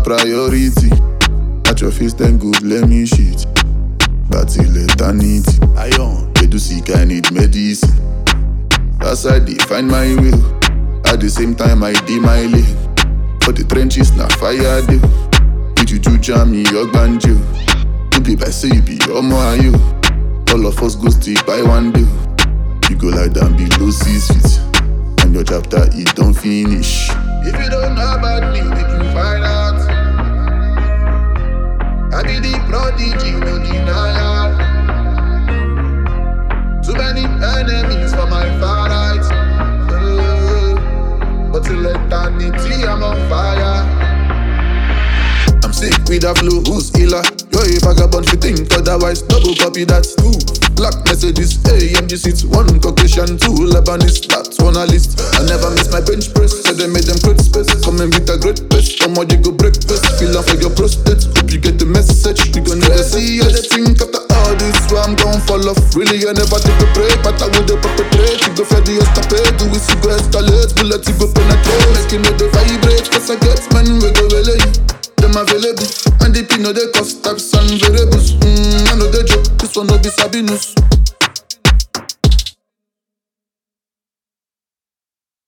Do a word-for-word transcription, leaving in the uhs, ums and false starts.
priority. At your face, then good, let me shit. But till eternity, I on. They do sick, I need medicine. That's how they find my will. At the same time, I did my lane. For the trenches, na fire deal. With you to jam me, your banjo. To be by say you be your more you. All of us go stick by one deal. You go like down below six feet. And your chapter, it don't finish. If you don't know about me, make you find out. I be the prodigy, no denial. Too many enemies for my far right. Uh, but till eternity, I'm on fire. I'm sick with a flow, who's killer? You're a vagabond, you think otherwise. Double copy that, two black messages, A M G seats, one Caucasian, two Lebanese, that's on a list. I never miss my bench press, so they made them great space. Coming with a great pace, how much you go breakfast? Feel for your prostate, hope you get the message. You gon' never see how they think after all this, where I'm gon' fall off. Really, I never take a break, but I will the perpetrate. You go for the escapade, do we see go escalate, bullets you go penetrate. Making it the vibrate, cause I get my